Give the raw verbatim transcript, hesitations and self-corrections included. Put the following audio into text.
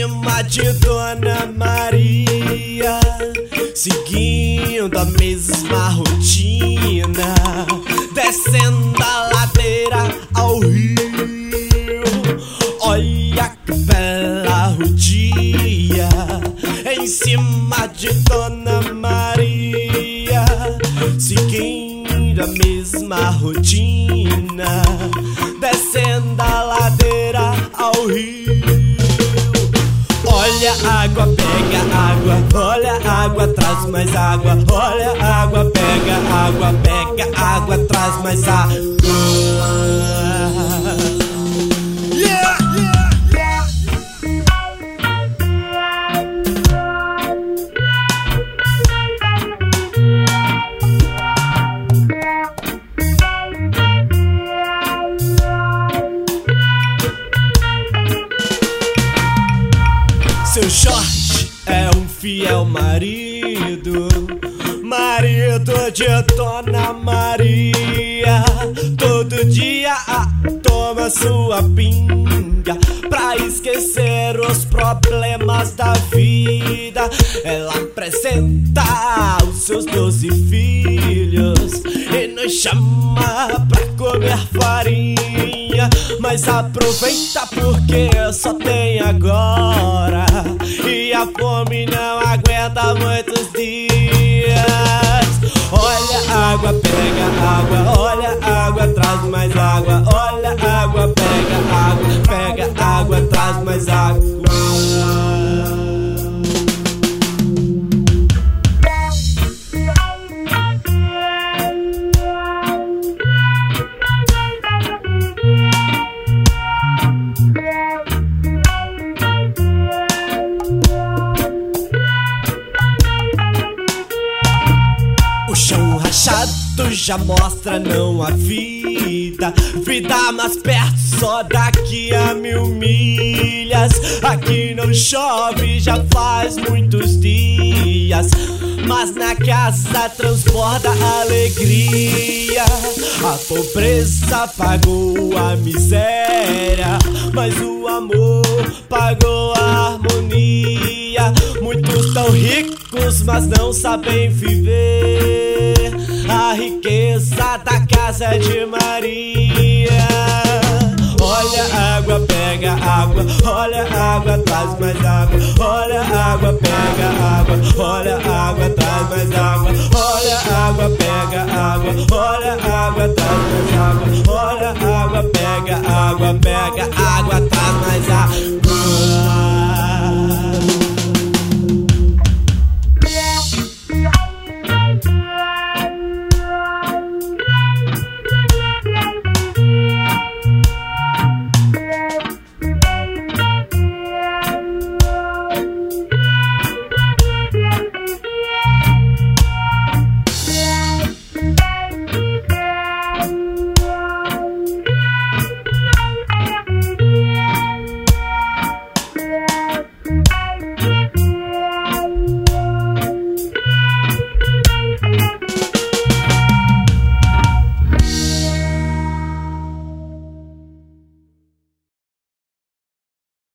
cima de Dona Maria, seguindo a mesma rotina, descendo a ladeira ao rio. Olha que bela rodia, em cima de Dona Maria, seguindo a mesma rotina, descendo a ladeira ao rio. Olha a água, pega água, olha a água, traz mais água. Olha a água, pega água, pega água, traz mais água. Yeah, yeah, yeah. Seu Jorge é um fiel marido, marido de Dona Maria. Todo dia toma sua pinga pra esquecer os problemas da vida. Ela apresenta os seus doze filhos e nos chama pra comer farinha, mas aproveita porque só tem agora e a fome não aguenta muitos dias. Olha a água, pega água, olha a água, traz mais água. Olha a água, pega água, pega água, traz mais água. O chão rachado já mostra não a vida, vida mais perto só daqui a mil milhas. Aqui não chove já faz muitos dias, mas na casa transborda alegria. A pobreza pagou a miséria, mas o amor pagou a harmonia. Muitos tão ricos, mas não sabem viver a riqueza da casa de Maria. Olha a água, pega água, olha a água, traz mais água. Olha a água, pega água, olha a água, traz mais água. Olha a água, pega água, olha a água, traz mais água. Olha a água, pega água, pega água, traz mais água.